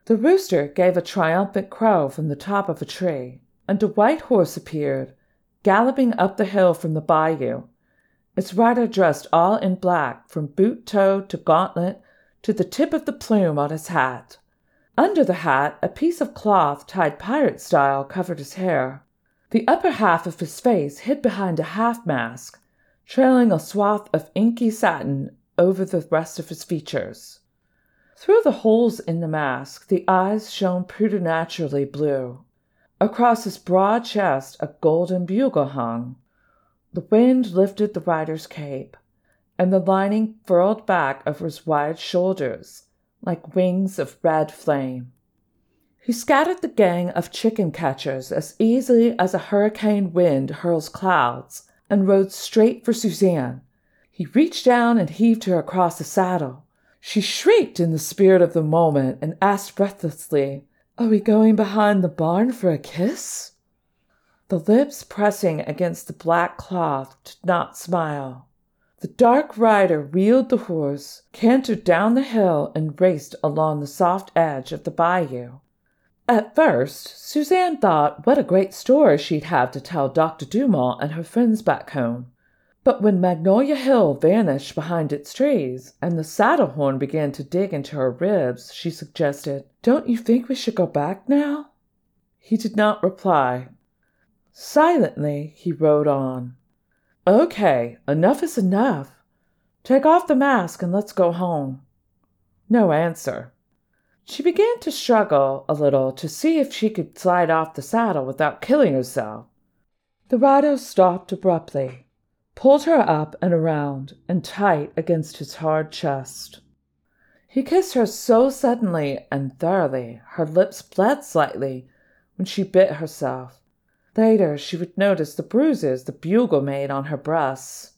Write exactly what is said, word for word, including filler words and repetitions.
The rooster gave a triumphant crow from the top of a tree, and a white horse appeared, galloping up the hill from the bayou, its rider dressed all in black from boot-toe to gauntlet to the tip of the plume on his hat. Under the hat, a piece of cloth tied pirate style covered his hair. The upper half of his face hid behind a half-mask, trailing a swath of inky satin over the rest of his features. Through the holes in the mask, the eyes shone preternaturally blue. Across his broad chest a golden bugle hung. The wind lifted the rider's cape, and the lining furled back over his wide shoulders like wings of red flame. He scattered the gang of chicken catchers as easily as a hurricane wind hurls clouds, and rode straight for Suzanne. He reached down and heaved her across the saddle. She shrieked in the spirit of the moment and asked breathlessly, "Are we going behind the barn for a kiss?" The lips pressing against the black cloth did not smile. The dark rider wheeled the horse, cantered down the hill, and raced along the soft edge of the bayou. At first, Suzanne thought what a great story she'd have to tell Doctor Dumont and her friends back home. But when Magnolia Hill vanished behind its trees, and the saddle horn began to dig into her ribs, she suggested, "Don't you think we should go back now?" He did not reply. Silently, he rode on. "Okay, enough is enough. Take off the mask and let's go home." No answer. She began to struggle a little to see if she could slide off the saddle without killing herself. The rider stopped abruptly, pulled her up and around and tight against his hard chest. He kissed her so suddenly and thoroughly her lips bled slightly when she bit herself. Later she would notice the bruises the bugle made on her breasts.